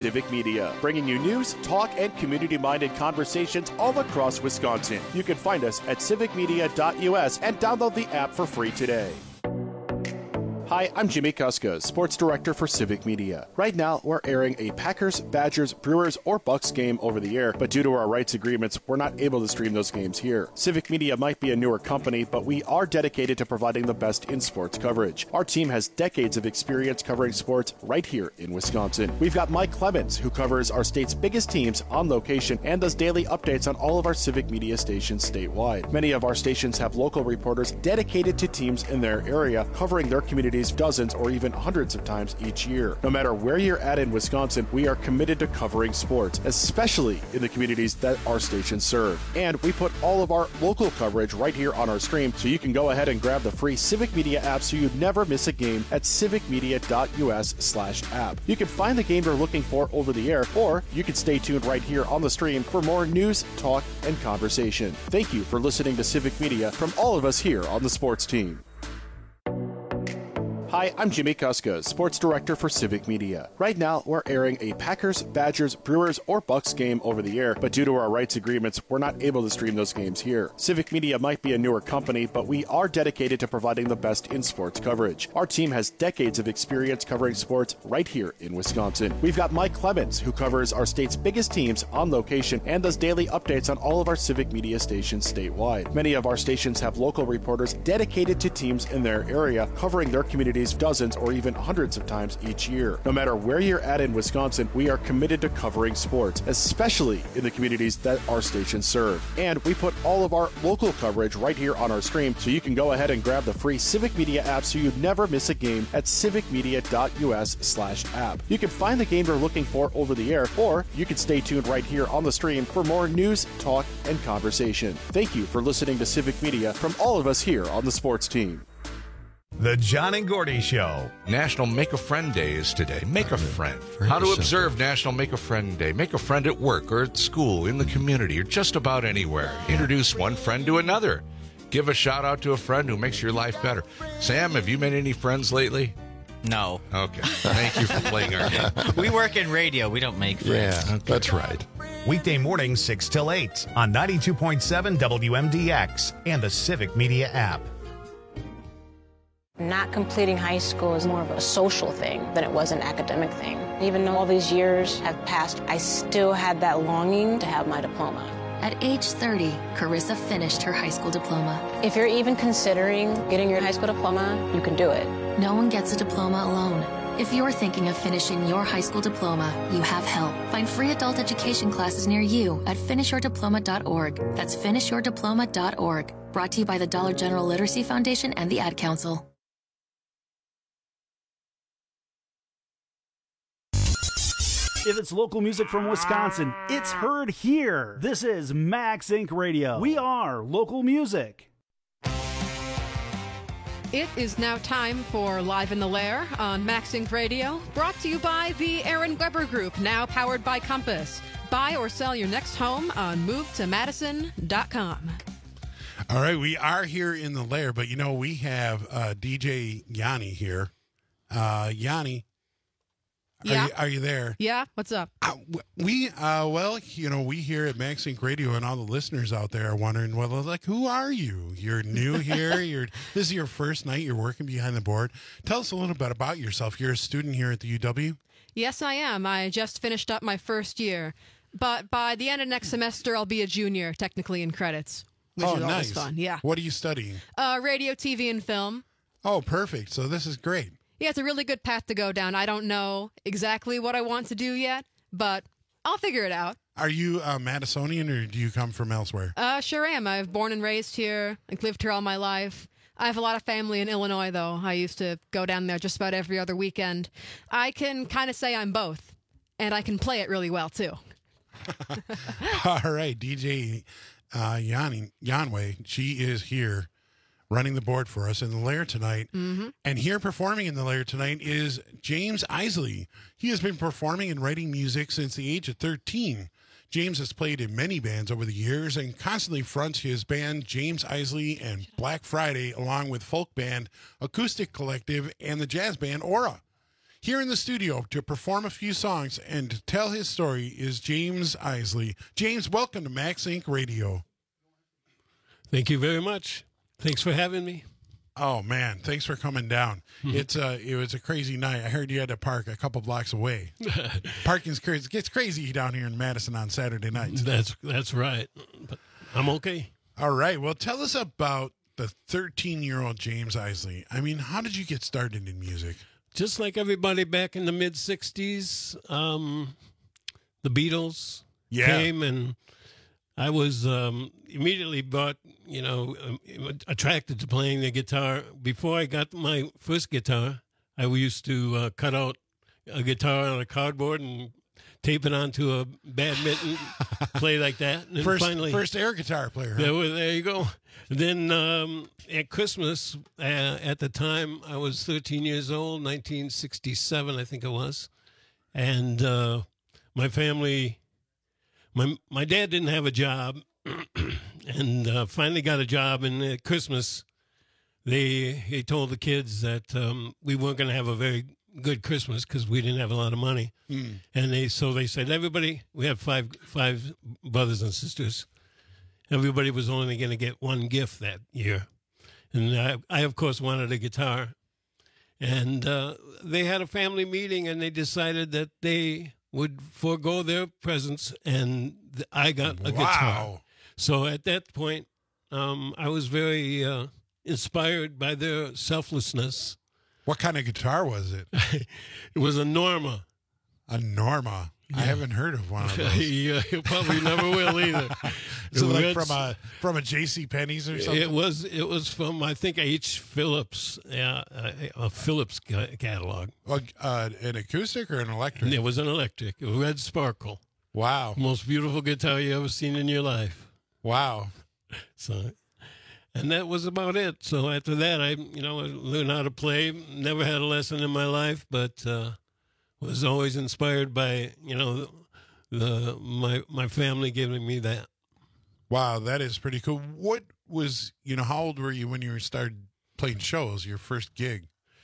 Civic Media, bringing you news, talk, and community-minded conversations all across Wisconsin. You can find us at civicmedia.us and download the app for free today. Hi, I'm Jimmy Kuska, Sports Director for Civic Media. Right now, we're airing a Packers, Badgers, Brewers, or Bucks game over the air, but due to our rights agreements, we're not able to stream those games here. Civic Media might be a newer company, but we are dedicated to providing the best in sports coverage. Our team has decades of experience covering sports right here in Wisconsin. We've got Mike Clemens, who covers our state's biggest teams on location and does daily updates on all of our Civic Media stations statewide. Many of our stations have local reporters dedicated to teams in their area, covering their communities dozens or even hundreds of times each year. No matter where you're at in Wisconsin, we are committed to covering sports, especially in the communities that our stations serve. And we put all of our local coverage right here on our stream, so you can go ahead and grab the free Civic Media app so you never miss a game at civicmedia.us/app. You can find the game you're looking for over the air, or you can stay tuned right here on the stream for more news, talk, and conversation. Thank you for listening to Civic Media from all of us here on the sports team. Hi, I'm Jimmy Kuska, Sports Director for Civic Media. Right now, we're airing a Packers, Badgers, Brewers, or Bucks game over the air, but due to our rights agreements, we're not able to stream those games here. Civic Media might be a newer company, but we are dedicated to providing the best in sports coverage. Our team has decades of experience covering sports right here in Wisconsin. We've got Mike Clemens, who covers our state's biggest teams on location and does daily updates on all of our Civic Media stations statewide. Many of our stations have local reporters dedicated to teams in their area, covering their communities dozens or even hundreds of times each year. No matter where you're at in Wisconsin, we are committed to covering sports, especially in the communities that our stations serve. And we put all of our local coverage right here on our stream, so you can go ahead and grab the free Civic Media app so you never miss a game at civicmedia.us/app. You can find the game you're looking for over the air, or you can stay tuned right here on the stream for more news, talk, and conversation. Thank you for listening to Civic Media from all of us here on the sports team. The John and Gordy Show. National Make a Friend Day is today. Make a friend. How to observe National Make a Friend Day. Make a friend at work or at school, in the community, or just about anywhere. Introduce one friend to another. Give a shout out to a friend who makes your life better. Sam, have you made any friends lately? No. Okay. Thank you for playing our game. We work in radio. We don't make friends. Yeah, that's right. Weekday mornings 6 till 8 on 92.7 WMDX and the Civic Media app. Not completing high school is more of a social thing than it was an academic thing. Even though all these years have passed, I still had that longing to have my diploma. At age 30, Carissa finished her high school diploma. If you're even considering getting your high school diploma, you can do it. No one gets a diploma alone. If you're thinking of finishing your high school diploma, you have help. Find free adult education classes near you at finishyourdiploma.org. That's finishyourdiploma.org. Brought to you by the Dollar General Literacy Foundation and the Ad Council. If it's local music from Wisconsin, it's heard here. This is Max Inc. Radio. We are local music. It is now time for Live in the Lair on Max Inc. Radio, brought to you by the Aaron Weber Group, now powered by Compass. Buy or sell your next home on MoveToMadison.com. All right, we are here in the Lair, but we have DJ Yanni here. Yanni. Yeah. Are you there? Yeah. What's up? We here at Max Inc. Radio and all the listeners out there are wondering, who are you? You're new here. This is your first night. You're working behind the board. Tell us a little bit about yourself. You're a student here at the UW? Yes, I am. I just finished up my first year. But by the end of next semester, I'll be a junior, technically, in credits. Which is nice. Always fun. Yeah. What are you studying? Radio, TV, and film. Oh, perfect. So this is great. Yeah, it's a really good path to go down. I don't know exactly what I want to do yet, but I'll figure it out. Are you Madisonian, or do you come from elsewhere? Sure am. I was born and raised here. I've lived here all my life. I have a lot of family in Illinois, though. I used to go down there just about every other weekend. I can kind of say I'm both, and I can play it really well, too. All right, DJ Yanway, she is here running the board for us in the Lair tonight. Mm-hmm. And here performing in the Lair tonight is James Isley. He has been performing and writing music since the age of 13. James has played in many bands over the years and constantly fronts his band James Isley and Black Friday, along with folk band Acoustic Collective and the jazz band Aura. Here in the studio to perform a few songs and to tell his story is James Isley. James, welcome to Max Inc. Radio. Thank you very much. Thanks for having me. Oh, man, thanks for coming down. It was a crazy night. I heard you had to park a couple blocks away. Parking's crazy. It gets crazy down here in Madison on Saturday nights. That's right. But I'm okay. All right. Well, tell us about the 13-year-old James Isley. I mean, how did you get started in music? Just like everybody back in the mid-'60s, the Beatles came, and I was immediately attracted to playing the guitar. Before I got my first guitar, I used to cut out a guitar on a cardboard and tape it onto a badminton, play like that. And first air guitar player. Huh? There you go. Then at Christmas, at the time, I was 13 years old, 1967, I think it was. And my family, my dad didn't have a job, and finally got a job. And at Christmas, they told the kids that we weren't going to have a very good Christmas because we didn't have a lot of money. And they said, everybody, we have five brothers and sisters. Everybody was only going to get one gift that year. And I of course, wanted a guitar. And they had a family meeting, and they decided that they would forego their presents, and I got a guitar. So at that point, I was very inspired by their selflessness. What kind of guitar was it? It was a Norma. A Norma? Yeah. I haven't heard of one of those. You probably never will either. So like from a J.C. Penney's or something? It was from, I think, H. Phillips, a Phillips catalog. An acoustic or an electric? It was an electric, a red sparkle. Wow. Most beautiful guitar you ever seen in your life. Wow. So, and that was about it. So after that, I learned how to play. Never had a lesson in my life, but was always inspired by my family giving me that. Wow, that is pretty cool. What was how old were you when you started playing shows? Your first gig?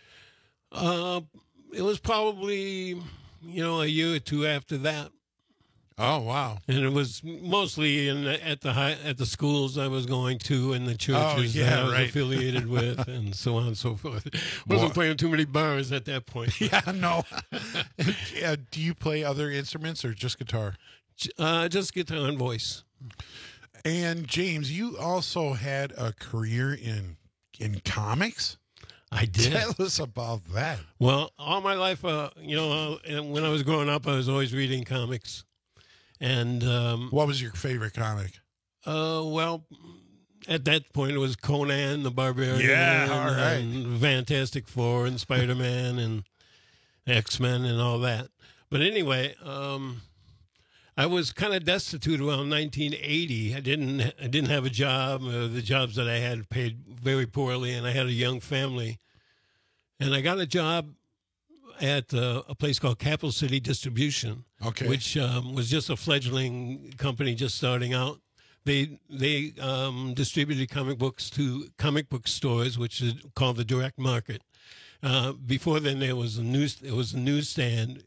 It was probably a year or two after that. Oh, wow. And it was mostly at the schools I was going to and the churches that I was affiliated with and so on and so forth. Wasn't playing too many bars at that point. Yeah, no. Do you play other instruments or just guitar? Just guitar and voice. And James, you also had a career in comics? I did. Tell us about that. Well, all my life, when I was growing up, I was always reading comics. And what was your favorite comic? Well, at that point it was Conan the Barbarian. Yeah, all right. And Fantastic Four and Spider-Man and X-Men and all that. But anyway, I was kind of destitute around 1980. I didn't have a job. The jobs that I had paid very poorly, and I had a young family. And I got a job at a place called Capital City Distribution, which was just a fledgling company just starting out. They distributed comic books to comic book stores, which is called the direct market. Before then, there was a newsstand.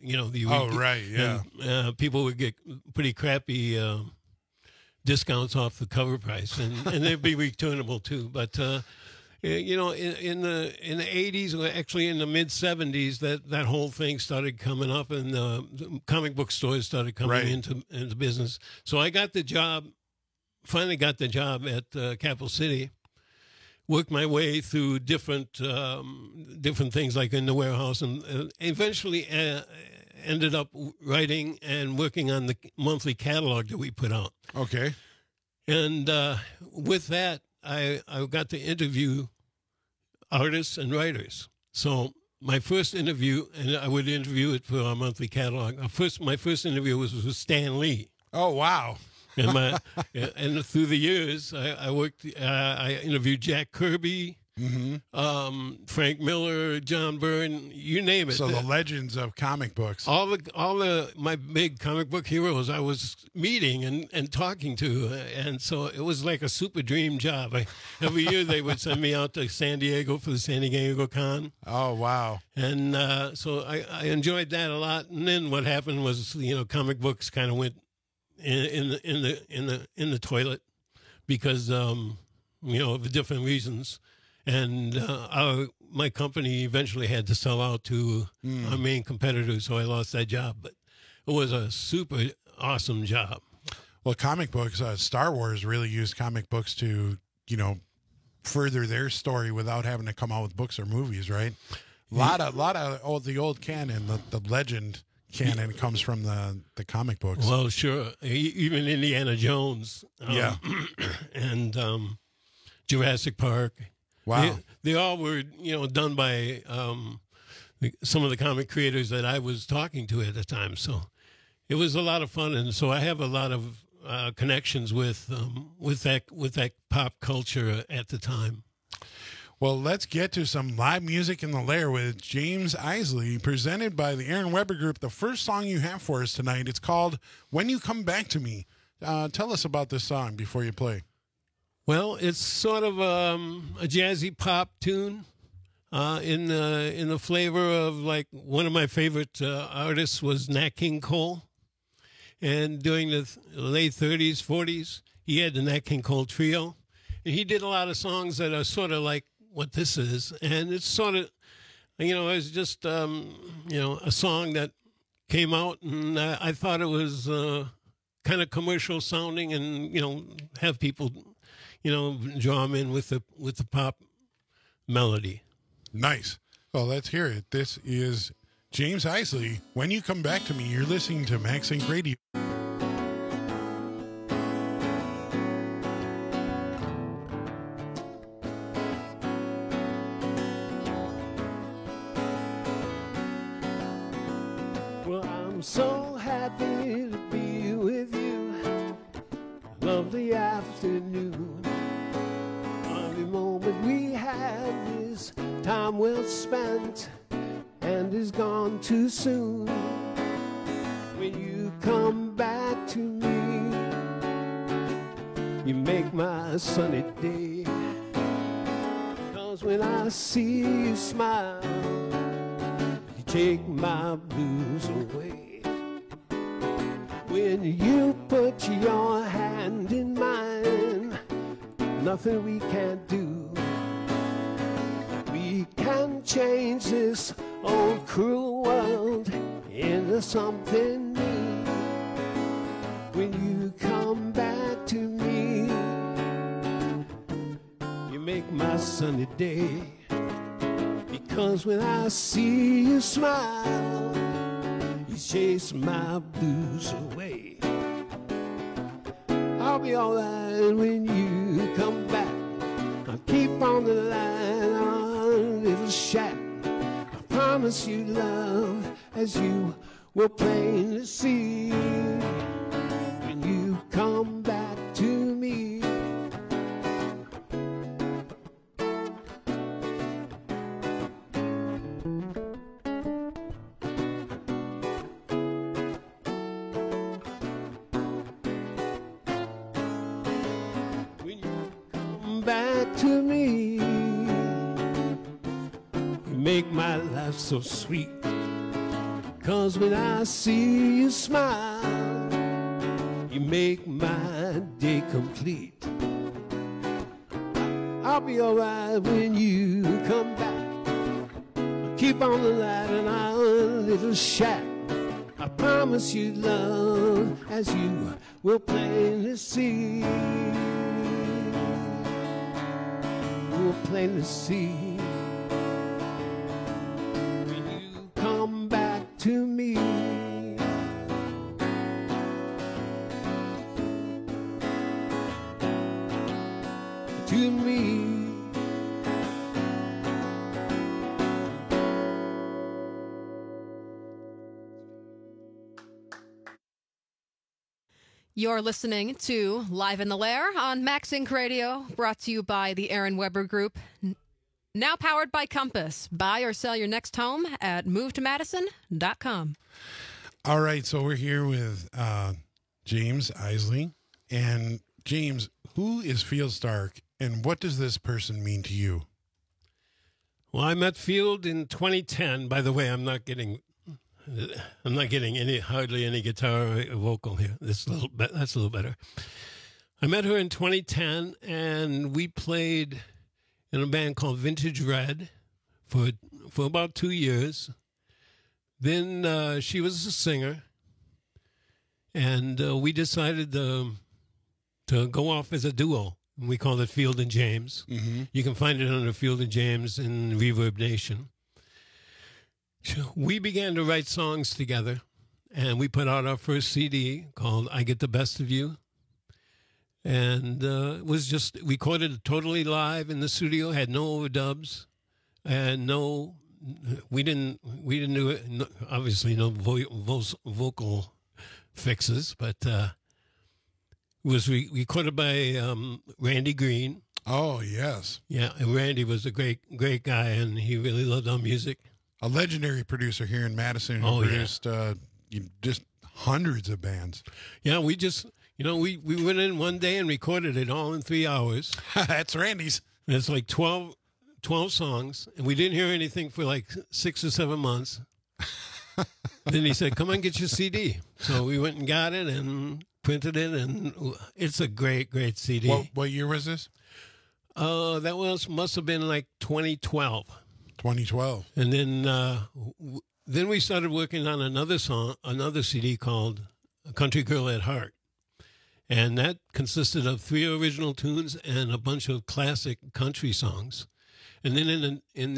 People would get pretty crappy discounts off the cover price, and they'd be returnable too. But in the 80s, or actually in the mid 70s, that whole thing started coming up, and the comic book stores started coming into business. So I finally got the job at Capital City. Worked my way through different things like in the warehouse, and eventually ended up writing and working on the monthly catalog that we put out. Okay. And with that, I got to interview artists and writers. So my first interview, and I would interview it for our monthly catalog. My first interview was with Stan Lee. Oh, wow. And through the years, I worked. I interviewed Jack Kirby. Frank Miller, John Byrne, you name it. So the legends of comic books. All the my big comic book heroes I was meeting and talking to, and so it was like a super dream job. Every year they would send me out to San Diego for the San Diego Con. Oh wow! And so I enjoyed that a lot. And then what happened was, comic books kind of went in the toilet because of different reasons. And my company eventually had to sell out to our main competitors, so I lost that job. But it was a super awesome job. Well, comic books, Star Wars really used comic books to, further their story without having to come out with books or movies, right? A lot of the old canon, the legend canon comes from the comic books. Well, sure. Even Indiana Jones. Yeah. And Jurassic Park. Wow. They all were, done by some of the comic creators that I was talking to at the time. So it was a lot of fun. And so I have a lot of connections with that pop culture at the time. Well, let's get to some live music in the Lair with James Isley, presented by the Aaron Weber Group. The first song you have for us tonight, it's called When You Come Back to Me. Tell us about this song before you play. Well, it's sort of a jazzy pop tune in the flavor of, like, one of my favorite artists was Nat King Cole. And during the late 30s, 40s, he had the Nat King Cole Trio. And he did a lot of songs that are sort of like what this is. And it's sort of, it's just, a song that came out, and I thought it was kind of commercial sounding and, have people draw them in with the pop melody. Nice. Well, let's hear it. This is James Isley. When You Come Back to Me, you're listening to Max Inc. Radio. Well, I'm so happy to be with you. Lovely afternoon. Every moment we have is time well spent and is gone too soon. When you come back to me, you make my sunny day. 'Cause when I see you smile, you take my blues away. When you put your hand in mine, nothing we can't do. We can change this old cruel world into something new. When you come back to me, you make my sunny day. Because when I see you smile, you chase my blues away. I'll be alright when you come back. I'll keep on the line, our little shack. I promise you love, as you will plainly see. When you come back to me. Back to me, you make my life so sweet. 'Cause when I see you smile, you make my day complete. I'll be alright when you come back. I'll keep on the light in our little shack. I promise you love, as you will plainly see. Will plainly see. When you come back to me. To me. You're listening to Live in the Lair on Max Inc. Radio, brought to you by the Aaron Weber Group. Now powered by Compass. Buy or sell your next home at movetomadison.com. All right, so we're here with James Isley. And James, who is Field Stark, and what does this person mean to you? Well, I met Field in 2010. By the way, I'm not getting hardly any guitar or vocal here. That's a little better. I met her in 2010, and we played in a band called Vintage Red for about 2 years. Then she was a singer, and we decided to go off as a duo. We called it Field and James. Mm-hmm. You can find it under Field and James in Reverb Nation. We began to write songs together, and we put out our first CD called I Get the Best of You. And it was just recorded totally live in the studio, had no overdubs, and we didn't do it, obviously no vocal fixes, but it was recorded by Randy Green. Oh, yes. Yeah, and Randy was a great guy, and he really loved our music. A legendary producer here in Madison who produced just hundreds of bands. Yeah, we just... we went in one day and recorded it all in 3 hours. That's Randy's. And it's like 12 songs, and we didn't hear anything for like 6 or 7 months. Then he said, come on, get your CD. So we went and got it and printed it, and it's a great, great CD. What year was this? That must have been like 2012. 2012. And then we started working on another CD called Country Girl at Heart. And that consisted of 3 original tunes and a bunch of classic country songs. And then in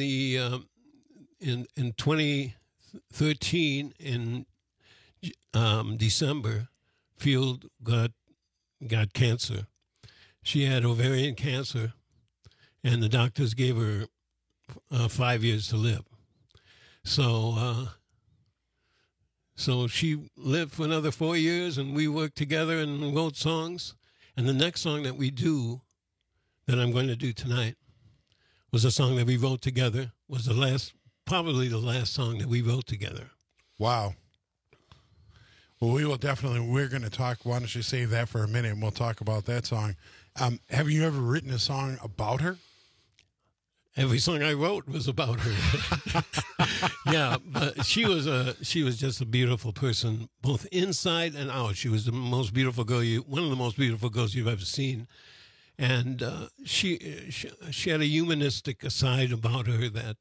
2013 in December, Field got cancer. She had ovarian cancer, and the doctors gave her 5 years to live. So she lived for another 4 years, and we worked together and wrote songs. And the next song that that I'm going to do tonight, was a song that we wrote together. Was probably the last song that we wrote together. Wow. Well, we're going to talk. Why don't you save that for a minute, and we'll talk about that song. Have you ever written a song about her? Every song I wrote was about her. Yeah, but she was just a beautiful person, both inside and out. She was the most beautiful girl one of the most beautiful girls you've ever seen, and she had a humanistic side about her that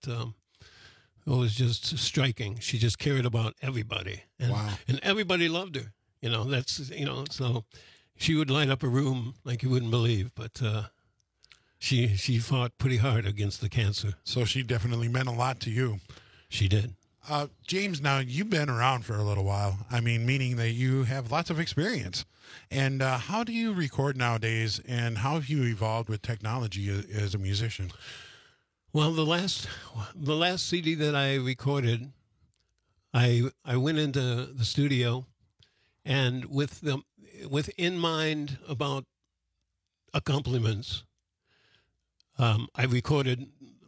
was just striking. She just cared about everybody, and, wow. And everybody loved her. So she would light up a room like you wouldn't believe, but. She fought pretty hard against the cancer. So she definitely meant a lot to you. She did. James, now you've been around for a little while. I mean, meaning that you have lots of experience. And how do you record nowadays, and how have you evolved with technology as a musician? Well, the last CD that I recorded, I went into the studio, and with in mind about accompaniments. I recorded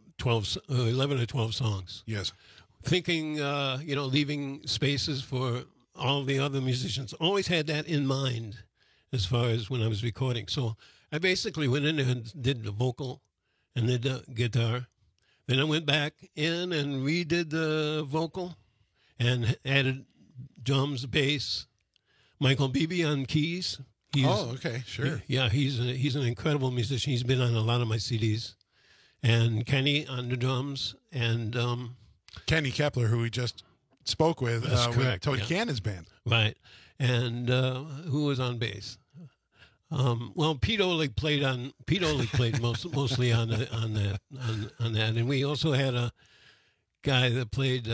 11 or 12 songs. Yes. Thinking, leaving spaces for all the other musicians. Always had that in mind as far as when I was recording. So I basically went in there and did the vocal and did the guitar. Then I went back in and redid the vocal and added drums, bass, Michael Beebe on keys. Okay, sure. Yeah, he's an incredible musician. He's been on a lot of my CDs. And Kenny on the drums, and Kenny Kepler, who we just spoke with, with Tony Cannon's band, right? And who was on bass? Pete Olig played mostly on that, and we also had a guy that played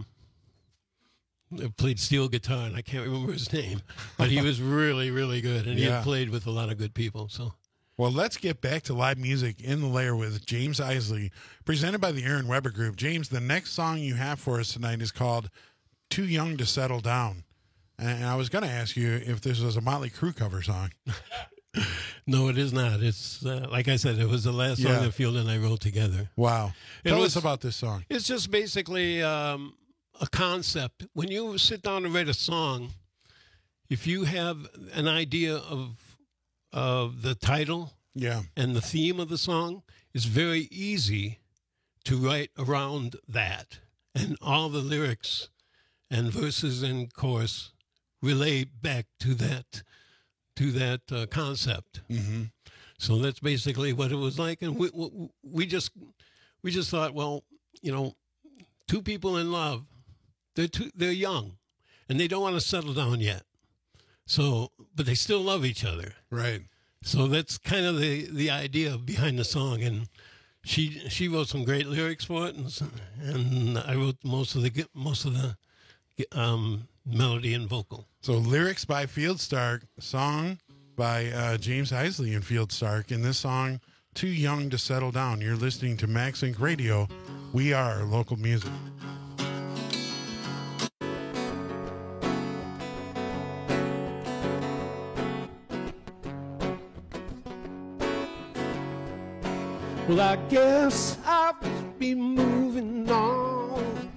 steel guitar, and I can't remember his name, but he was really, really good, and he had played with a lot of good people. So, well, let's get back to live music in the Lair with James Isley, presented by the Aaron Weber Group. James, the next song you have for us tonight is called "Too Young to Settle Down," and I was going to ask you if this was a Motley Crue cover song. No, it is not. It's like I said, it was the last song that Field and I wrote together. Wow. Tell us about this song. It's just basically a concept. When you sit down and write a song, if you have an idea of the title and the theme of the song, it's very easy to write around that. And all the lyrics and verses and chorus relate back to that concept. Mm-hmm. So that's basically what it was like. And we just thought, well, two people in love, they're young, and they don't want to settle down yet. So, but they still love each other. Right. So that's kind of the idea behind the song. And she wrote some great lyrics for it, and I wrote most of the melody and vocal. So lyrics by Field Stark, song by James Isley and Field Stark. In this song, Too Young to Settle Down. You're listening to Max Inc. Radio. We are local music. Well, I guess I'll just be moving on.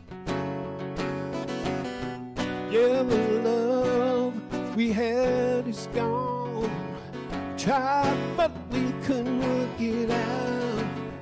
Yeah, the love we had is gone. Tried, but we couldn't work it out.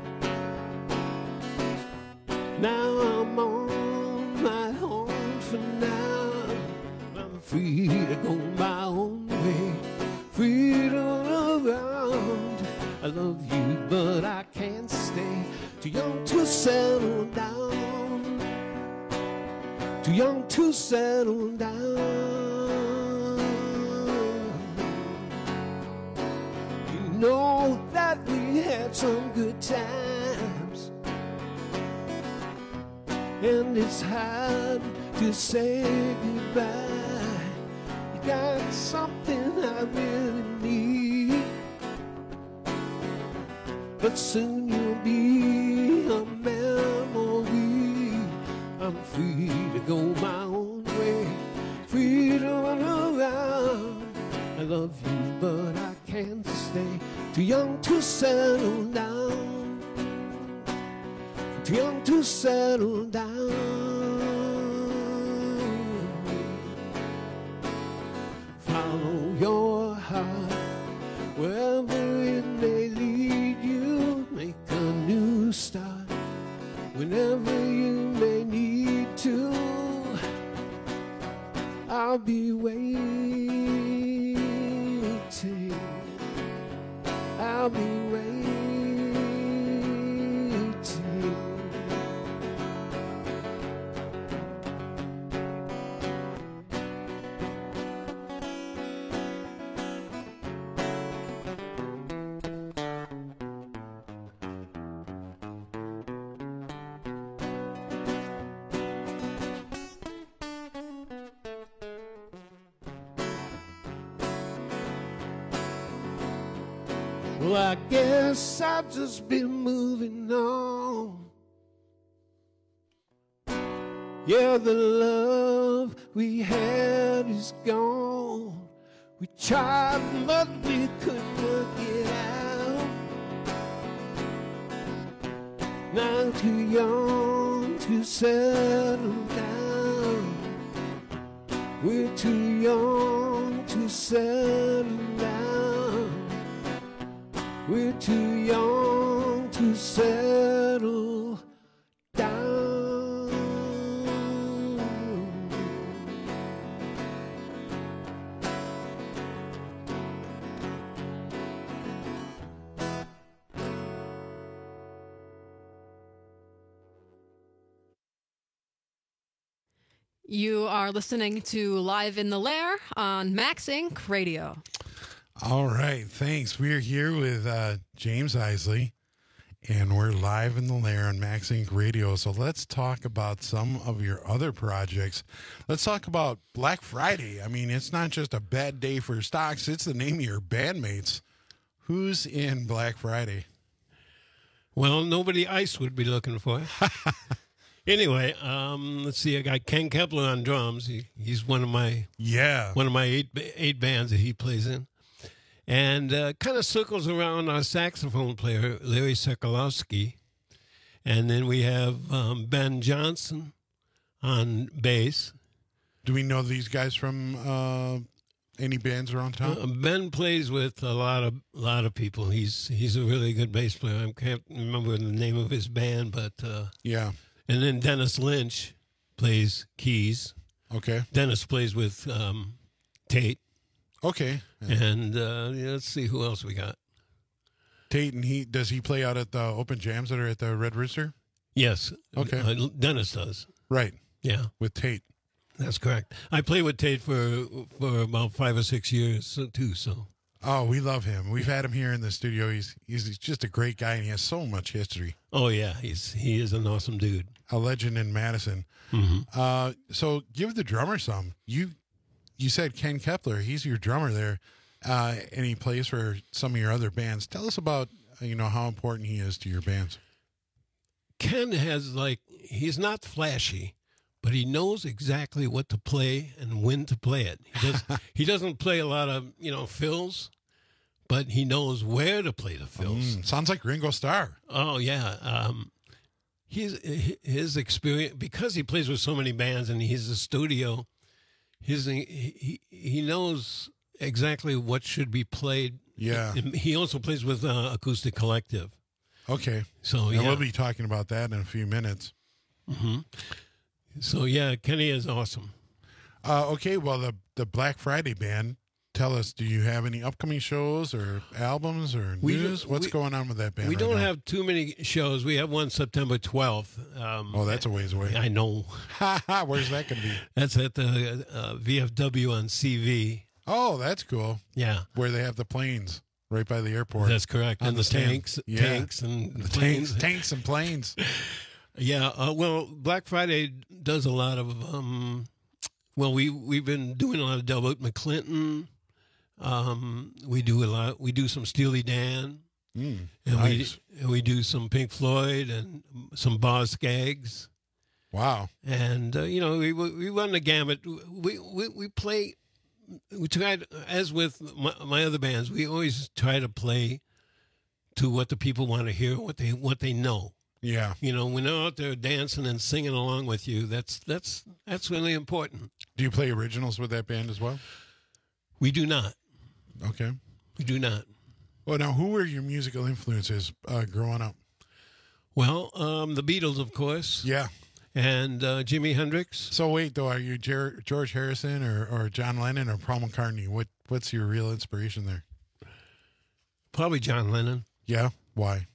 Now I'm on my own for now. I'm free to go my own way, free to run around. I love you, but I can't stay. Too young to settle down. Too young to settle down. You know that we had some good times, and it's hard to say goodbye. You got something I really need, but soon you'll be a memory. I'm free to go my own way, free to run around. I love you, but I can't stay. Too young to settle down. Too young to settle down. Follow your heart wherever it may lead you. Make a new start whenever you may need to. I'll be waiting. I'll be waiting. Well, I guess I've just been moving on. Yeah, the love we had is gone. We tried, but we couldn't work it out. Now too young to settle down. We're too young to settle down. We're too young to settle down. You are listening to Live in the Lair on Max Inc. Radio. All right, thanks. We're here with James Isley, and we're live in the Lair on Max Inc. Radio. So let's talk about some of your other projects. Let's talk about Black Friday. I mean, it's not just a bad day for stocks, it's the name of your bandmates. Who's in Black Friday? Well, nobody Ice would be looking for. Anyway, let's see. I got Ken Kepler on drums. He's one of my eight bands that he plays in. And kind of circles around our saxophone player, Larry Sokolowski. And then we have Ben Johnson on bass. Do we know these guys from any bands around town? Ben plays with a lot of people. He's a really good bass player. I can't remember the name of his band, but yeah. And then Dennis Lynch plays keys. Okay. Dennis plays with Tate. Okay. And let's see who else we got. Tate, and does he play out at the open jams that are at the Red Rooster? Yes. Okay. Dennis does. Right. Yeah. With Tate. That's correct. I played with Tate for about 5 or 6 years too. So. Oh, we love him. We've had him here in the studio. He's just a great guy, and he has so much history. Oh yeah, he is an awesome dude. A legend in Madison. Mm-hmm. So give the drummer some. You said Ken Kepler. He's your drummer there, and he plays for some of your other bands. Tell us about how important he is to your bands. Ken he's not flashy, but he knows exactly what to play and when to play it. He doesn't play a lot of fills, but he knows where to play the fills. Sounds like Ringo Starr. Oh yeah. His experience, because he plays with so many bands and he's a studio, he knows exactly what should be played. Yeah. He also plays with Acoustic Collective. Okay. So and we'll be talking about that in a few minutes. Mm-hmm. So yeah, Kenny is awesome. Okay, well the Black Friday band. Tell us, do you have any upcoming shows or albums or news? What's going on with that band? We don't have too many shows. We have one September 12th. That's a ways away. I know. Where's that going to be? That's at the VFW on CV. Oh, that's cool. Yeah. Where they have the planes right by the airport. That's correct. And the tanks and the planes. Tanks and planes. Yeah. Well, Black Friday does a lot of, we've been doing a lot of Delbert McClinton. We do some Steely Dan, and nice. we do some Pink Floyd and some Boz Scaggs. Wow! And we run the gamut. We play. We tried, as with my other bands, we always try to play to what the people want to hear, what they know. Yeah. When they're out there dancing and singing along with you, that's really important. Do you play originals with that band as well? We do not. Okay. We do not. Well, now, who were your musical influences growing up? Well, the Beatles, of course. Yeah. And Jimi Hendrix. So wait, though, are you George Harrison or John Lennon or Paul McCartney? What's your real inspiration there? Probably John Lennon. Yeah? Why?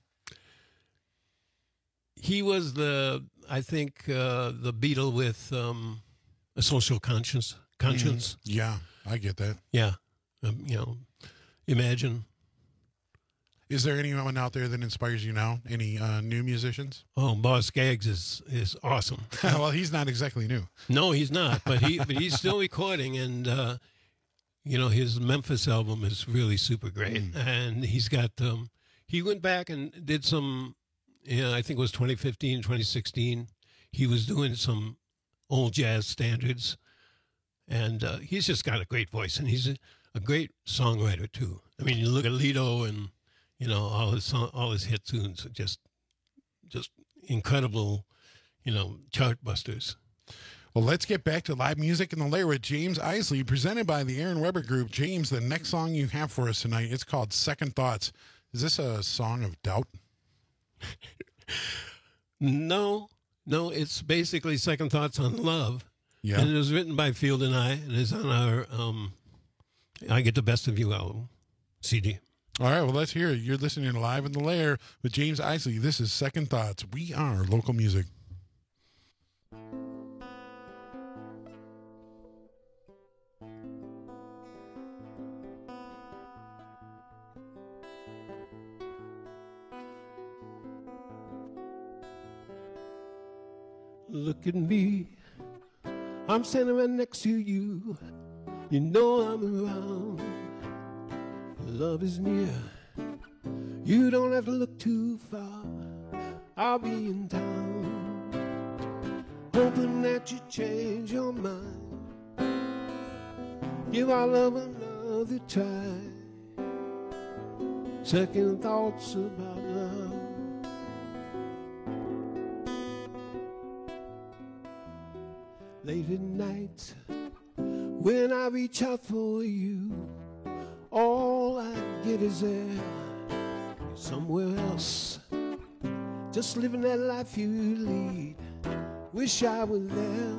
He was the Beatle with a social conscience. Yeah, I get that. Yeah. Imagine. Is there anyone out there that inspires you now? Any new musicians? Oh, Boz Scaggs is awesome. Well, he's not exactly new. No, he's not. But he's still recording, and his Memphis album is really super great. And he's got he went back and did some. I think it was 2015, 2016. He was doing some old jazz standards, and he's just got a great voice, and he's a great songwriter too. I mean, you look at Lido and all his hit tunes are just incredible, chart busters. Well, let's get back to live music in the lair with James Isley, presented by the Aaron Weber Group. James, the next song you have for us tonight, it's called Second Thoughts. Is this a song of doubt? No, it's basically Second Thoughts on Love. Yeah. And it was written by Field and I, and is on our I Get the Best of You album, CD. All right, well, let's hear it. You're listening to Live in the Lair with James Isley. This is Second Thoughts. We are local music. Look at me, I'm standing right next to you. You know I'm around. Love is near. You don't have to look too far. I'll be in town, hoping that you change your mind. Give our love another try. second thoughts about love. Late at night, when I reach out for you, all I get is there, somewhere else, just living that life you lead. Wish I was there,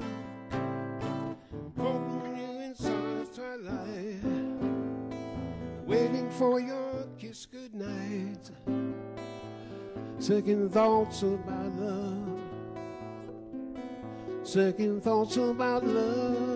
holding you in summer's twilight, waiting for your kiss goodnight. Second thoughts about love, second thoughts about love.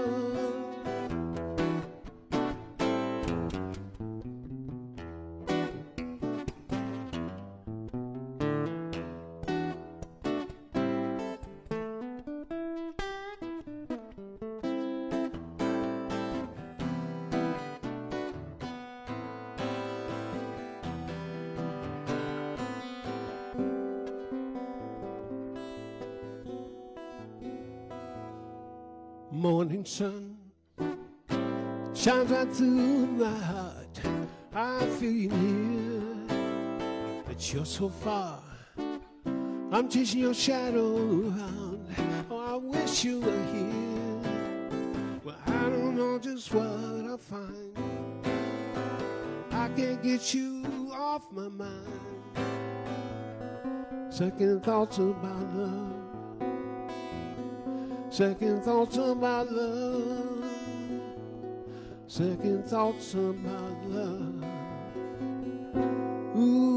Morning sun shines right through my heart. I feel you near, but you're so far. I'm chasing your shadow around. Oh, I wish you were here. Well, I don't know just what I'll find. I can't get you off my mind. Second thoughts about love, second thoughts about love, second thoughts about love. Ooh.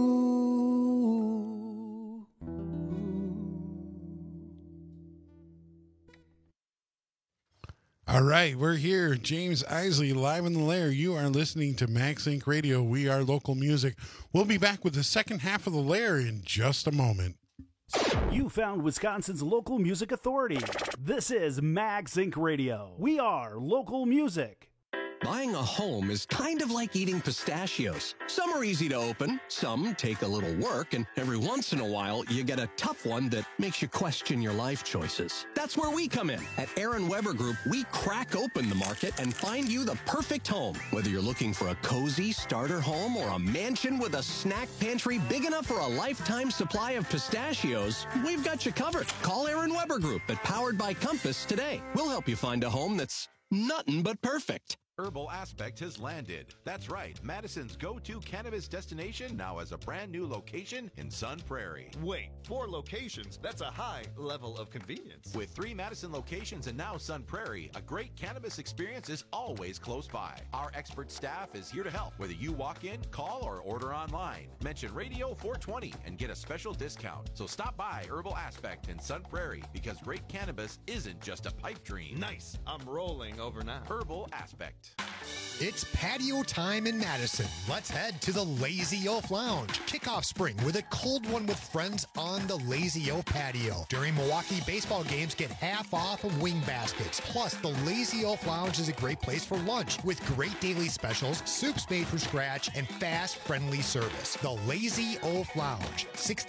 All right, we're here. James Isley, live in the lair. You are listening to Max Inc. Radio. We are local music. We'll be back with the second half of the lair in just a moment. You found Wisconsin's local music authority. This is Max Inc. Radio. We are local music. Buying a home is kind of like eating pistachios. Some are easy to open, some take a little work, and every once in a while you get a tough one that makes you question your life choices. That's where we come in. At Aaron Weber Group, we crack open the market and find you the perfect home. Whether you're looking for a cozy starter home or a mansion with a snack pantry big enough for a lifetime supply of pistachios, we've got you covered. Call Aaron Weber Group at Powered by Compass today. We'll help you find a home that's nothing but perfect. Herbal Aspect has landed. That's right, Madison's go-to cannabis destination now has a brand new location in Sun Prairie. Wait, 4 locations? That's a high level of convenience. With 3 Madison locations and now Sun Prairie, a great cannabis experience is always close by. Our expert staff is here to help, whether you walk in, call, or order online. Mention Radio 420 and get a special discount. So stop by Herbal Aspect in Sun Prairie, because great cannabis isn't just a pipe dream. Nice. I'm rolling over now. Herbal Aspect. It's patio time in Madison. Let's head to the Lazy Oaf Lounge. Kick off spring with a cold one with friends on the Lazy Oaf patio. During Milwaukee baseball games, get half off of wing baskets. Plus, the Lazy Oaf Lounge is a great place for lunch with great daily specials, soups made from scratch, and fast, friendly service. The Lazy Oaf Lounge,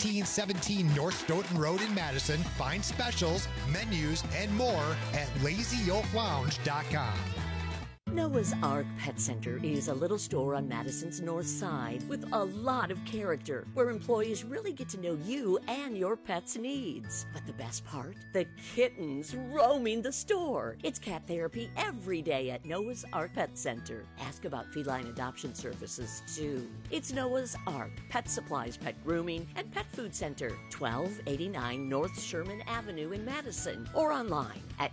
1617 North Stoughton Road in Madison. Find specials, menus, and more at LazyOafLounge.com. Noah's Ark Pet Center is a little store on Madison's north side with a lot of character, where employees really get to know you and your pet's needs. But the best part? The kittens roaming the store. It's cat therapy every day at Noah's Ark Pet Center. Ask about feline adoption services, too. It's Noah's Ark, pet supplies, pet grooming, and pet food center, 1289 North Sherman Avenue in Madison, or online at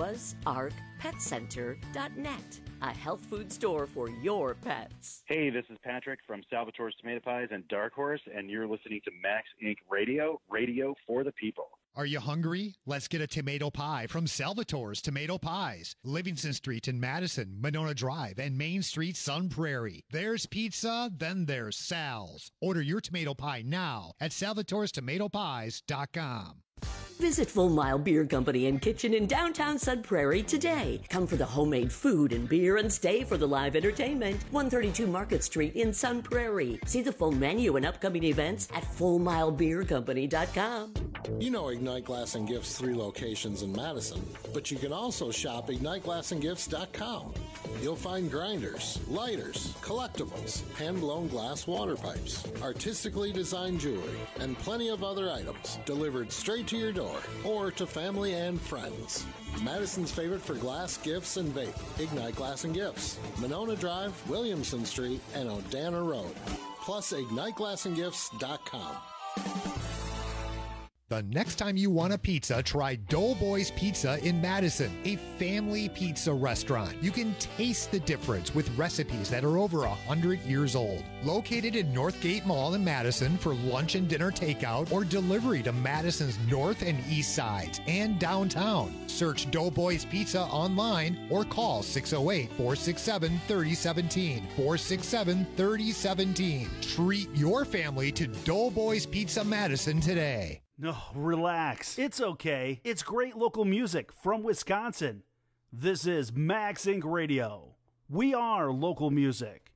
noahsarkpetcenter.net. A health food store for your pets. Hey, this is Patrick from Salvatore's Tomato Pies and Dark Horse, and you're listening to Max Inc. Radio, radio for the people. Are you hungry? Let's get a tomato pie from Salvatore's Tomato Pies. Livingston Street in Madison, Monona Drive, and Main Street, Sun Prairie. There's pizza, then there's Sal's. Order your tomato pie now at salvatorestomatopies.com. Visit Full Mile Beer Company and Kitchen in downtown Sun Prairie today. Come for the homemade food and beer and stay for the live entertainment. 132 Market Street in Sun Prairie. See the full menu and upcoming events at FullMileBeerCompany.com. You know Ignite Glass and Gifts' 3 locations in Madison, but you can also shop IgniteGlassandGifts.com. You'll find grinders, lighters, collectibles, hand-blown glass water pipes, artistically designed jewelry, and plenty of other items delivered straight to your door or to family and friends. Madison's favorite for glass, gifts, and vape, Ignite Glass and Gifts, Monona Drive, Williamson Street, and Odana Road. Plus, IgniteGlassandGifts.com. The next time you want a pizza, try Doughboys Pizza in Madison, a family pizza restaurant. You can taste the difference with recipes that are over 100 years old. Located in Northgate Mall in Madison for lunch and dinner takeout or delivery to Madison's north and east sides and downtown. Search Doughboys Pizza online or call 608-467-3017. 467-3017. Treat your family to Doughboys Pizza Madison today. No, relax. It's okay. It's great local music from Wisconsin. This is Max Inc. Radio. We are local music.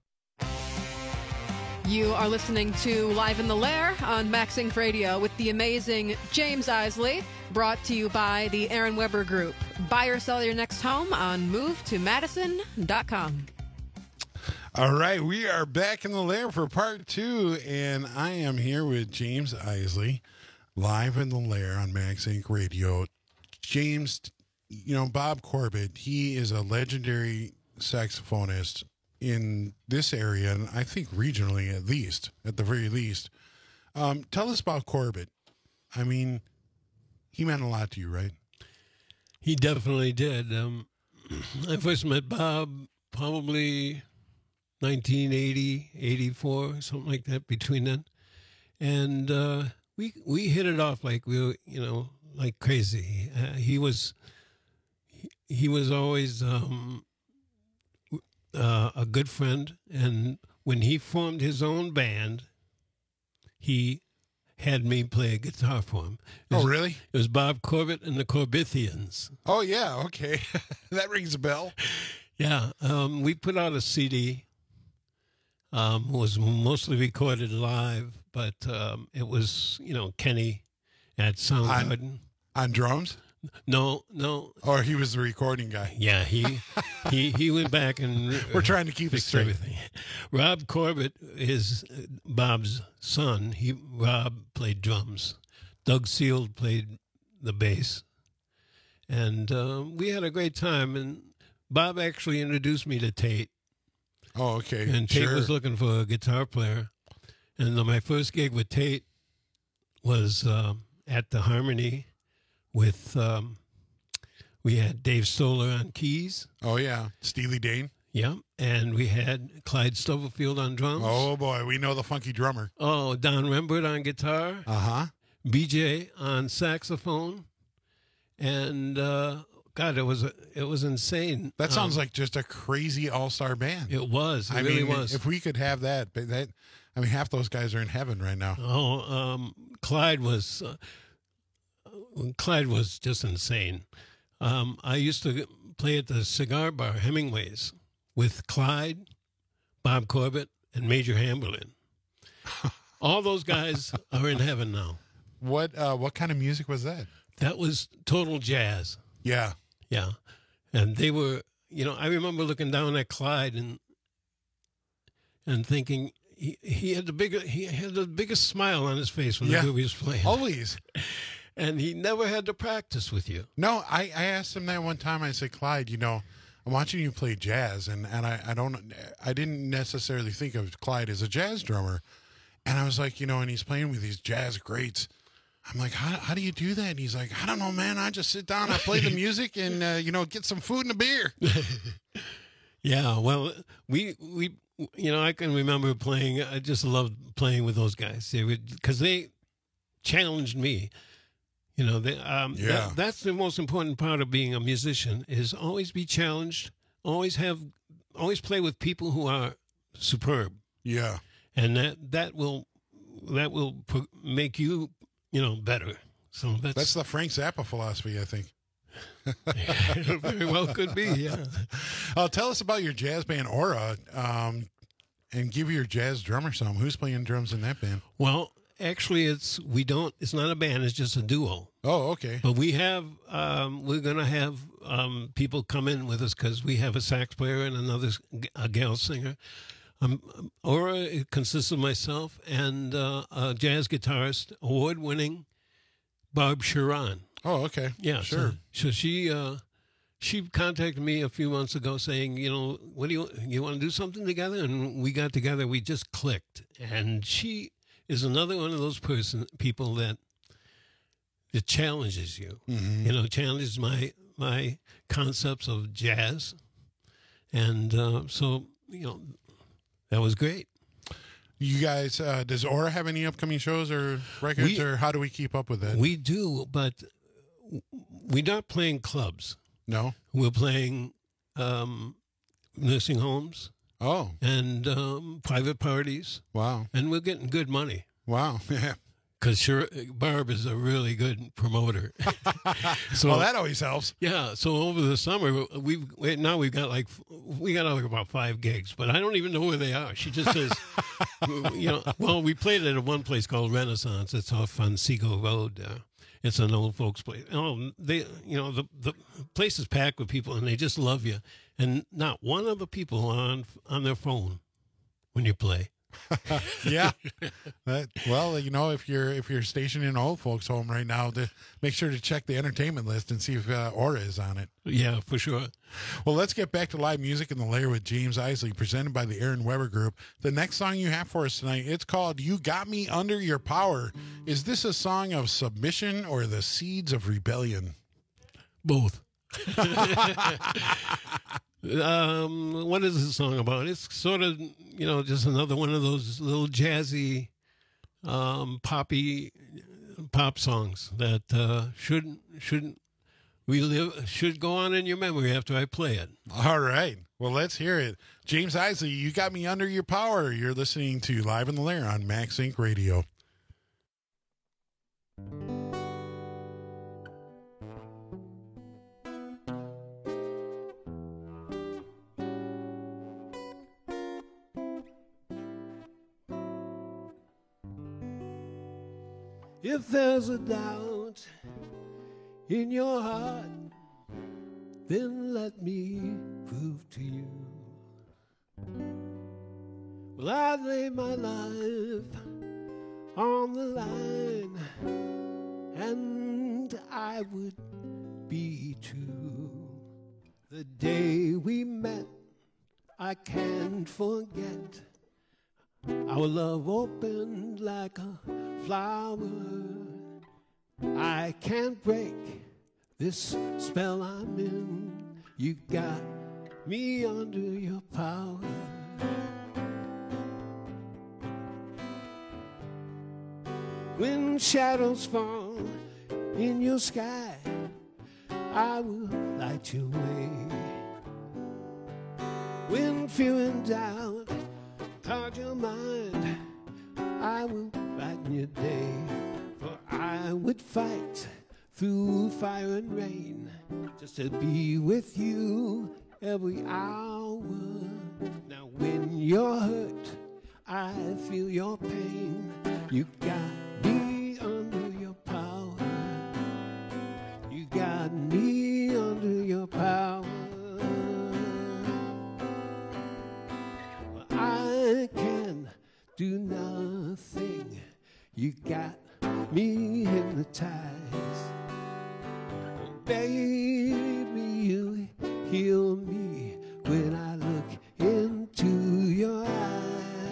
You are listening to Live in the Lair on Max Inc. Radio with the amazing James Isley, brought to you by the Aaron Weber Group. Buy or sell your next home on MoveToMadison.com. All right, we are back in the Lair for part 2, and I am here with James Isley. Live in the Lair on Max Inc. Radio. James, Bob Corbett, he is a legendary saxophonist in this area, and I think regionally at the very least. Tell us about Corbett. I mean, he meant a lot to you, right? He definitely did. I first met Bob probably 1980, 84, something like that, between then. And we hit it off like we were, like crazy. He was always a good friend, and when he formed his own band, he had me play a guitar for him. Really? It was Bob Corbett and the Corbithians. Oh, yeah, okay. That rings a bell. Yeah, we put out a CD. It was mostly recorded live, but it was, Kenny at Soundgarden. On drums? No. Or he was the recording guy. Yeah, he went back and we're trying to keep it straight. Everything. Rob Corbett is Bob's son. Rob played drums. Doug Seald played the bass, and we had a great time. And Bob actually introduced me to Tate. Oh, okay. And Tate was looking for a guitar player, and my first gig with Tate was at the Harmony. With we had Dave Stoller on keys. Oh yeah, Steely Dan. Yeah, and we had Clyde Stubblefield on drums. Oh boy, we know the funky drummer. Oh, Don Rembert on guitar. BJ on saxophone, and God, it was insane. That sounds like just a crazy all-star band. It was. It really was. If we could have that, half those guys are in heaven right now. Oh, Clyde was just insane. I used to play at the cigar bar Hemingway's with Clyde, Bob Corbett, and Major Hamberlin. All those guys are in heaven now. What kind of music was that? That was total jazz. Yeah. Yeah. And they were, I remember looking down at Clyde and thinking he had the biggest smile on his face when he was playing. Always. And he never had to practice with you. No, I asked him that one time. I said, Clyde, I'm watching you play jazz, and I didn't necessarily think of Clyde as a jazz drummer. And I was like, and he's playing with these jazz greats. I'm like, how do you do that? And he's like, I don't know, man. I just sit down, I play the music, and get some food and a beer. Yeah, well, we I can remember playing. I just loved playing with those guys because they challenged me. That's the most important part of being a musician is always be challenged, always play with people who are superb. Yeah. And that will make you, better. So that's the Frank Zappa philosophy, I think. It very well could be, yeah. Tell us about your jazz band Aura, and give your jazz drummer some. Who's playing drums in that band? Well, actually, it's not a band. It's just a duo. Oh, okay. But we have we're gonna have people come in with us because we have a sax player and a gal singer. Aura, it consists of myself and a jazz guitarist, award-winning Barb Sharon. Oh, okay. Yeah, sure. So she contacted me a few months ago saying, what do you want to do something together? And we got together. We just clicked. And she is another one of those people that challenges you. Mm-hmm. Challenges my concepts of jazz. And so that was great. You guys, does Aura have any upcoming shows or records, or how do we keep up with that? We do, but we're not playing clubs. No? We're playing nursing homes. Oh. And private parties. Wow. And we're getting good money. Wow. Yeah. Because Barb is a really good promoter. Well, that always helps. Yeah. So over the summer, we've got about 5 gigs, but I don't even know where they are. She just says, well, we played at one place called Renaissance. It's off on Seagull Road. It's an old folks place. The place is packed with people, and they just love you. And not one of the people on their phone when you play. Yeah. Well, if you're stationed in an old folks home right now, make sure to check the entertainment list and see if Aura is on it. Yeah, for sure. Well, let's get back to live music in the Lair with James Isley, presented by the Aaron Weber Group. The next song you have for us tonight, it's called You Got Me Under Your Power. Is this a song of submission or the seeds of rebellion? Both. What is this song about? It's sort of, just another one of those little jazzy, pop songs that should go on in your memory after I play it. All right. Well, let's hear it. James Isley, You Got Me Under Your Power. You're listening to Live in the Lair on Max Inc. Radio. If there's a doubt in your heart, then let me prove to you. Well, I'd lay my life on the line, and I would be true. The day we met, I can't forget. Our love opened like a flower. I can't break this spell I'm in. You got me under your power. When shadows fall in your sky, I will light your way. When fear and doubt cloud your mind, I will brighten your day. For I would fight through fire and rain just to be with you every hour. Now when you're hurt, I feel your pain. You got me under your power. You got me under your power. I can do nothing. You got me hypnotized. Oh, baby, you heal me when I look into your eyes.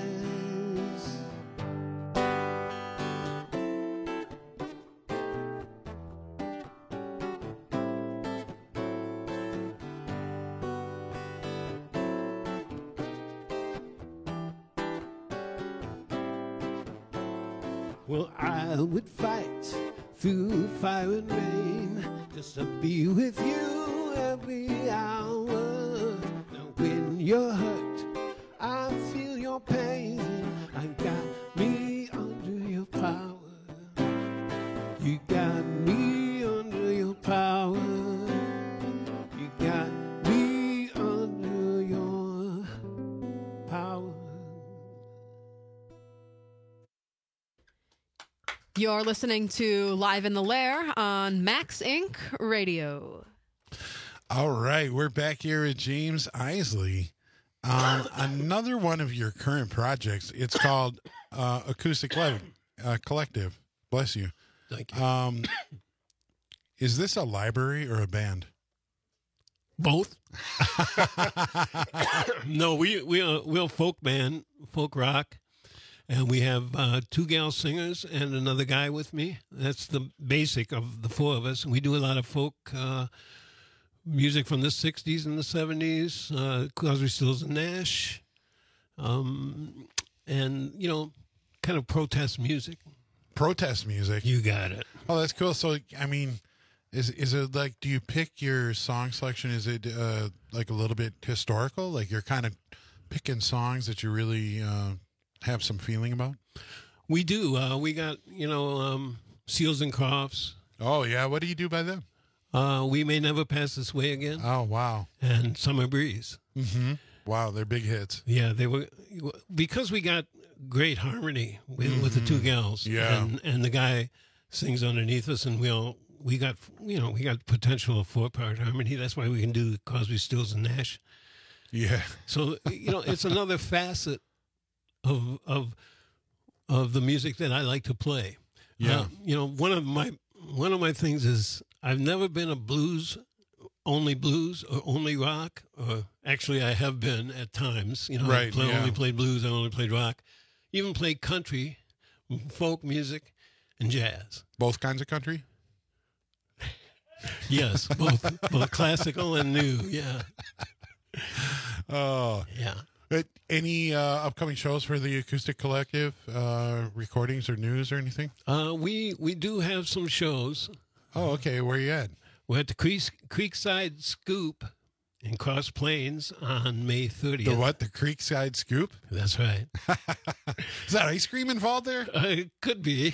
Well, I would fight through fire and rain just to be with you every hour. Now when you're hurt, I feel your pain. I got me under your power. You got me under your power. You got me under your power. You're listening to Live in the Lair on Max Inc. Radio. All right, we're back here with James Isley on another one of your current projects. It's called Acoustic Collective. Bless you. Thank you. Is this a library or a band? Both. No, we're a folk band, folk rock, and we have 2 gal singers and another guy with me. That's the basic of the 4 of us. And we do a lot of folk music from the 60s and the 70s, Crosby, Stills, and Nash, and, kind of protest music. Protest music? You got it. Oh, that's cool. So, I mean, is it like, do you pick your song selection? Is it like a little bit historical? Like you're kind of picking songs that you really have some feeling about? We do. We got, Seals and Crofts. Oh, yeah. What do you do by them? We May Never Pass This Way Again. Oh, wow. And Summer Breeze. Mm-hmm. Wow, they're big hits. Yeah, they were, because we got great harmony with the 2 gals. Yeah. And the guy sings underneath us, and we got potential of 4-part harmony. That's why we can do Crosby, Stills, and Nash. Yeah. So, it's another facet of the music that I like to play. Yeah. One of my things is I've never been a only blues or only rock, or actually I have been at times. Right, I only played blues, I only played rock, even played country, folk music, and jazz. Both kinds of country? Yes, both classical and new. Yeah. Oh, yeah. But any upcoming shows for the Acoustic Collective, recordings or news or anything? We do have some shows. Oh, okay. Where are you at? We're at the Creekside Scoop in Cross Plains on May 30th. The what? The Creekside Scoop? That's right. Is that ice cream involved there? It could be.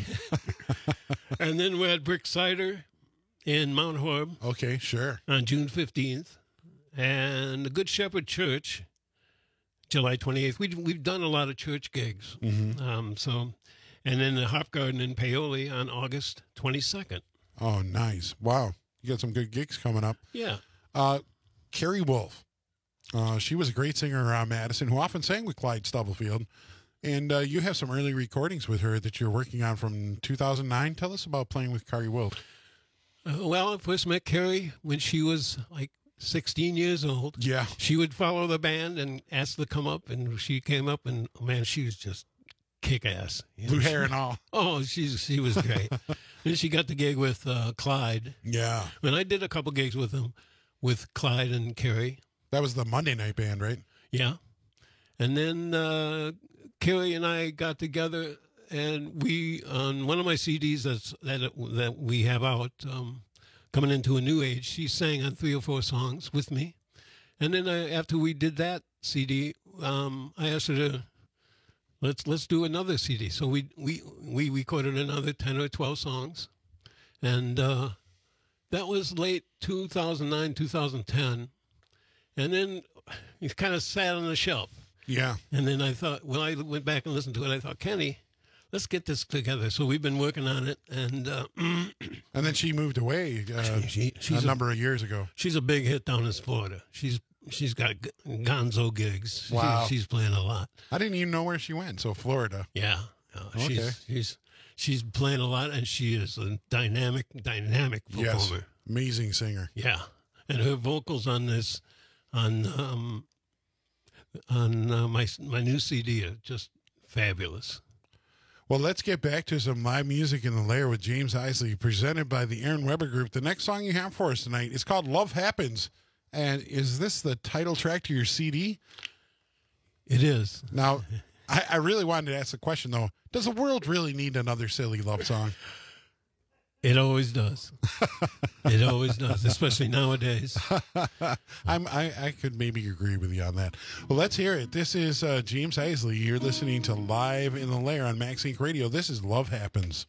And then we're at Brick Cider in Mount Horeb. Okay, sure. On June 15th. And the Good Shepherd Church, July 28th. We've done a lot of church gigs. Mm-hmm. And then the Hop Garden in Paoli on August 22nd. Oh, nice. Wow. You got some good gigs coming up. Yeah. Carrie Wolf. She was a great singer around Madison who often sang with Clyde Stubblefield. And you have some early recordings with her that you're working on from 2009. Tell us about playing with Carrie Wolf. Well, I first met Carrie when she was like 16 years old. Yeah. She would follow the band and ask to come up, and she came up, and man, she was just kick-ass. Blue hair and all. Oh, she was great. Then she got the gig with Clyde. Yeah. And I did a couple gigs with them, with Clyde and Carrie. That was the Monday night band, right? Yeah. And then Carrie and I got together, and we, on one of my CDs that we have out, Coming Into a New Age, she sang on 3 or 4 songs with me. And then after we did that CD, I asked her to, let's do another CD. So we recorded another 10 or 12 songs. And that was late 2009, 2010. And then it kind of sat on the shelf. Yeah. And then I thought, when I went back and listened to it, I thought, Kenny, let's get this together. So we've been working on it. And and then she moved away she's a number of years ago. She's a big hit down in Florida. She's got gonzo gigs. Wow. She's playing a lot. I didn't even know where she went. So Florida. Yeah. Okay. She's playing a lot, and she is a dynamic performer. Yes. Amazing singer. Yeah. And her vocals on this, on my new CD are just fabulous. Well, let's get back to some live music in the Lair with James Isley, presented by the Aaron Weber Group. The next song you have for us tonight is called Love Happens. And is this the title track to your CD? It is. Now, I really wanted to ask the question, though. Does the world really need another silly love song? It always does. It always does, especially nowadays. I could maybe agree with you on that. Well, let's hear it. This is James Isley. You're listening to Live in the Lair on Max Inc. Radio. This is Love Happens.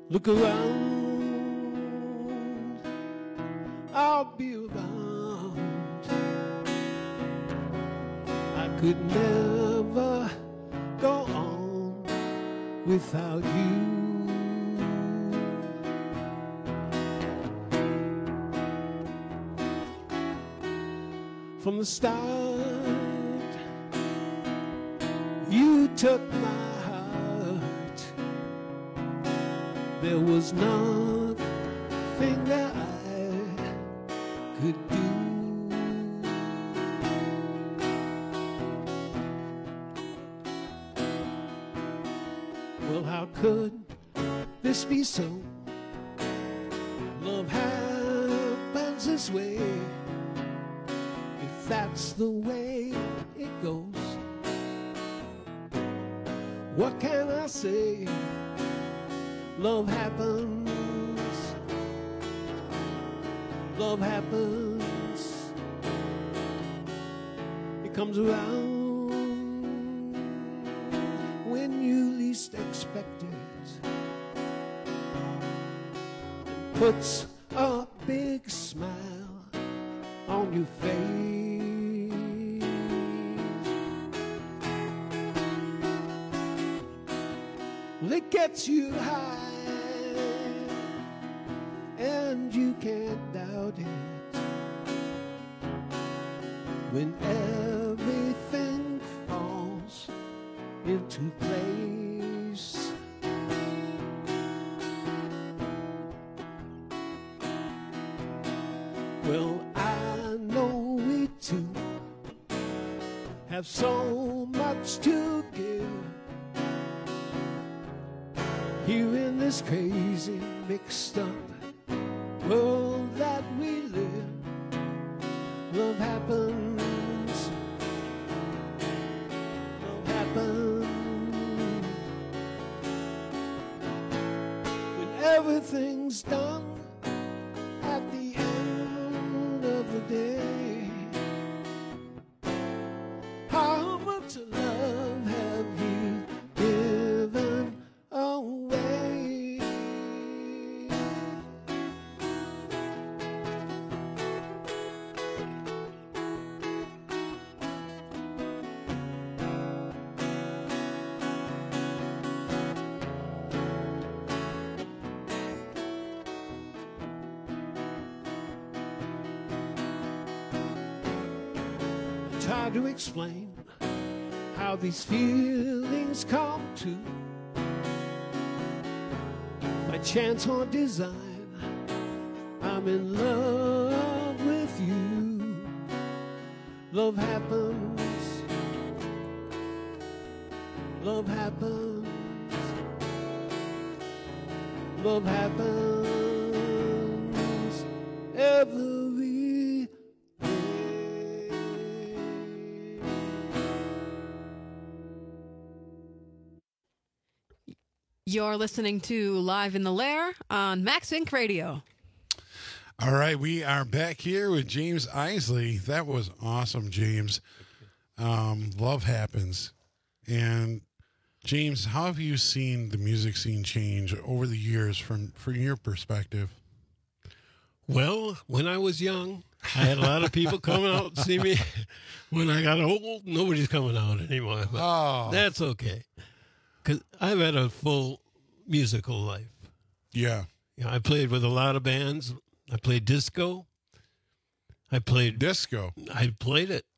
Look around, I'll be around. I could never go on without you. From the start, you took my heart. There was nothing that I could do. Well, how could this be so? Love happens this way. That's the way it goes. What can I say? Love happens. Love happens. It comes around when you least expect it. Puts a big smile on your face. It gets you high, and you can't doubt it. When everything falls into place, well, I know we two have so much to give. Here in this crazy, mixed up world that we live, love happens, love happens. When everything's done at the end of the day, how much love have you given away? Try to explain how these feelings come to, by chance or design. I'm in love with you. Love happens. Love happens. Love happens every You're listening to Live in the Lair on Max Inc. Radio. All right, we are back here with James Isley. That was awesome, James. Love happens. And James, how have you seen the music scene change over the years from your perspective? Well, when I was young, I had a lot of people coming out and see me. When I got old, nobody's coming out anymore. But that's okay. Because I've had a full musical life. Yeah. I played with a lot of bands. I played disco. I played disco. I played it.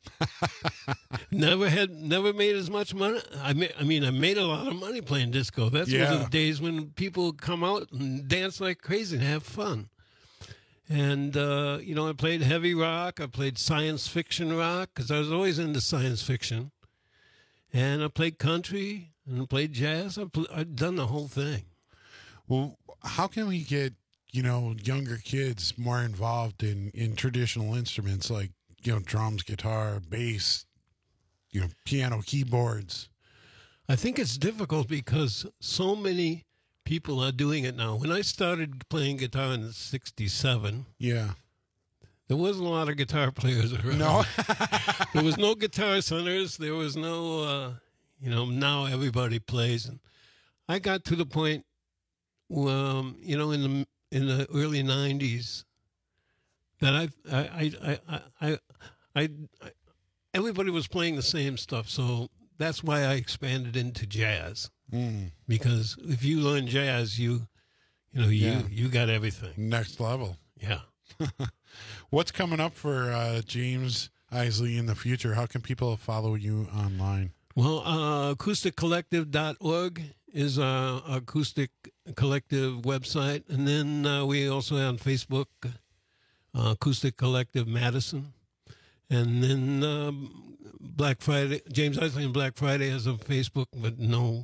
Never made as much money. I made a lot of money playing disco. That's one of the days when people come out and dance like crazy and have fun. And, I played heavy rock. I played science fiction rock because I was always into science fiction. And I played country and I played jazz. I've done the whole thing. Well, how can we get, younger kids more involved in traditional instruments like, drums, guitar, bass, piano, keyboards? I think it's difficult because so many people are doing it now. When I started playing guitar in '67, there wasn't a lot of guitar players around. No. There was no Guitar Centers. There was no, now everybody plays. And I got to the point in the early '90s, that everybody was playing the same stuff, so that's why I expanded into jazz. Because if you learn jazz, you got everything. Next level. Yeah. What's coming up for James Isley in the future? How can people follow you online? Well, acousticcollective.org is our acoustic collective website. And then we also have on Facebook, Acoustic Collective Madison. And then Black Friday, James Isley and Black Friday has a Facebook, but no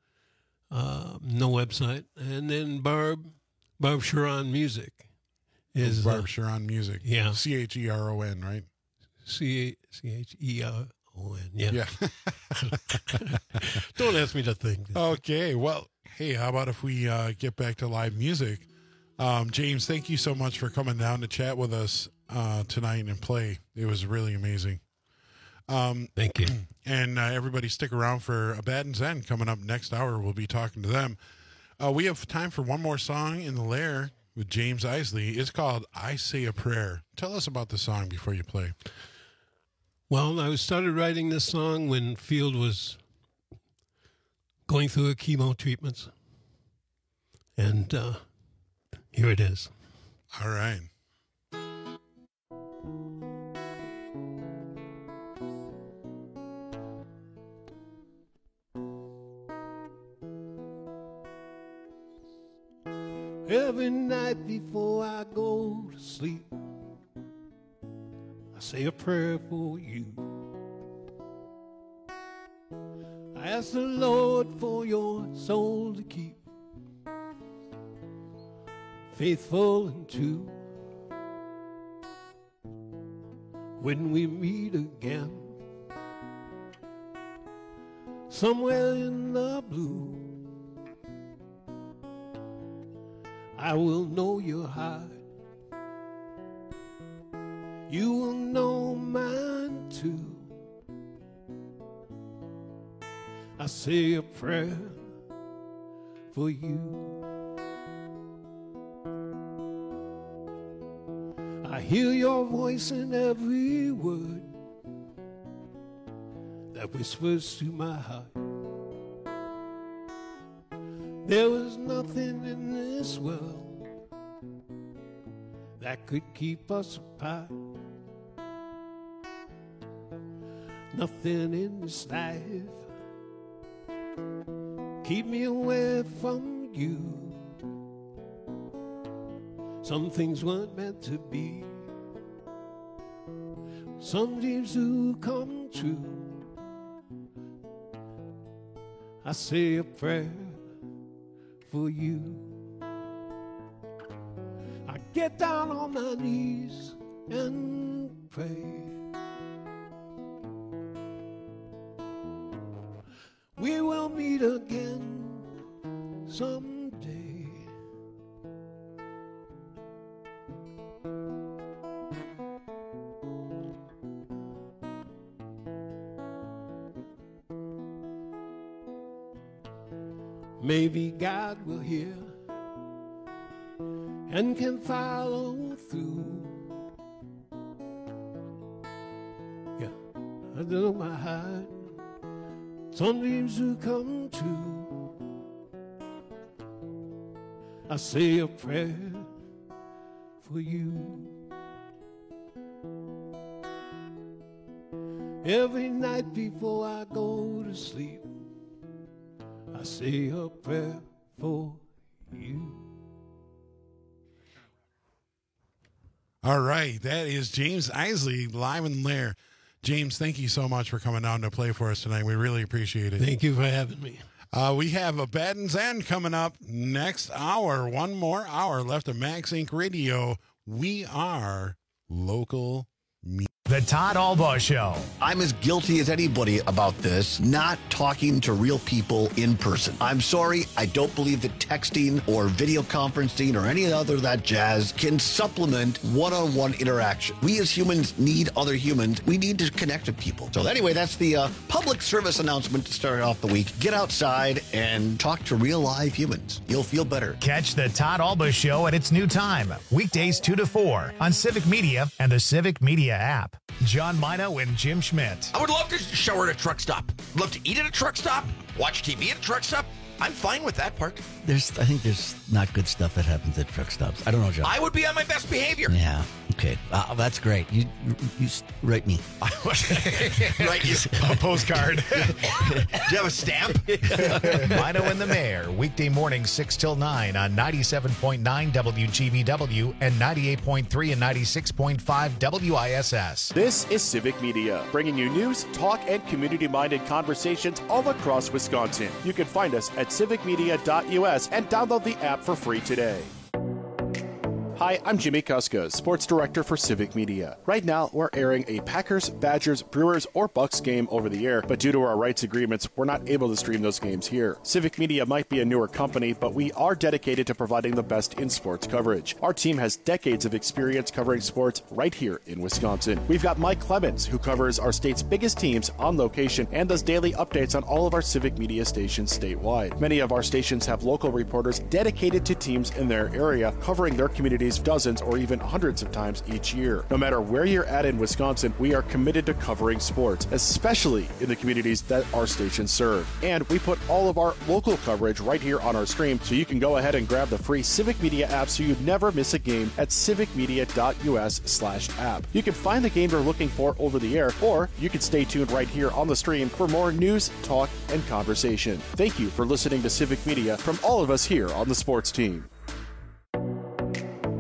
website. And then Barb Sharon Music is Barb Sharon Music. Yeah. CHERON, right? CHERON. Yeah. Don't ask me to think. Okay. Well, hey, how about if we get back to live music? James, thank you so much for coming down to chat with us tonight and play. It was really amazing. Thank you. And everybody stick around for Abaddon's End coming up next hour. We'll be talking to them. We have time for one more song in the Lair with James Isley. It's called I Say a Prayer. Tell us about the song before you play. Well, I started writing this song when Field was going through her chemo treatments. And here it is. All right. Every night before I go to sleep, I say a prayer for you. I ask the Lord for your soul to keep faithful and true. When we meet again, somewhere in the blue, I will know your heart. You will know mine too. I say a prayer for you. I hear your voice in every word that whispers to my heart. There was nothing in this world that could keep us apart. Nothing in this life keep me away from you. Some things weren't meant to be. Some dreams do come true. I say a prayer for you. I get down on my knees and pray. We will meet again someday. Maybe God will hear and can follow through. Yeah, I know my heart. Some dreams do come true. I say a prayer for you. Every night before I go to sleep, I say a prayer for you. All right, that is James Isley live in there. James, thank you so much for coming down to play for us tonight. We really appreciate it. Thank you for having me. We have Abaddon's End coming up next hour. One more hour left of Max Inc. Radio. We are local media. The Todd Albaugh Show. I'm as guilty as anybody about this, not talking to real people in person. I'm sorry, I don't believe that texting or video conferencing or any other of that jazz can supplement one-on-one interaction. We as humans need other humans. We need to connect with people. So anyway, that's the public service announcement to start off the week. Get outside and talk to real live humans. You'll feel better. Catch the Todd Albaugh Show at its new time, weekdays 2 to 4 on Civic Media and the Civic Media app. John Mino and Jim Schmidt. I would love to shower at a truck stop. Love to eat at a truck stop. Watch TV at a truck stop. I'm fine with that part. I think there's not good stuff that happens at truck stops. I don't know, John. I would be on my best behavior. Yeah. Okay. That's great. You write me. Write you a postcard. Do you have a stamp? Mino and the Mayor, weekday morning 6 till 9 on 97.9 WGBW and 98.3 and 96.5 WISS. This is Civic Media, bringing you news, talk, and community-minded conversations all across Wisconsin. You can find us at civicmedia.us and download the app for free today. Hi, I'm Jimmy Kuska, Sports Director for Civic Media. Right now, we're airing a Packers, Badgers, Brewers, or Bucks game over the air, but due to our rights agreements, we're not able to stream those games here. Civic Media might be a newer company, but we are dedicated to providing the best in sports coverage. Our team has decades of experience covering sports right here in Wisconsin. We've got Mike Clemens, who covers our state's biggest teams on location and does daily updates on all of our Civic Media stations statewide. Many of our stations have local reporters dedicated to teams in their area, covering their communities dozens or even hundreds of times each year. No matter where you're at in Wisconsin, we are committed to covering sports, especially in the communities that our stations serve. And we put all of our local coverage right here on our stream, so you can go ahead and grab the free Civic Media app so you never miss a game at civicmedia.us/app. You can find the game you're looking for over the air, or you can stay tuned right here on the stream for more news, talk, and conversation. Thank you for listening to Civic Media from all of us here on the sports team.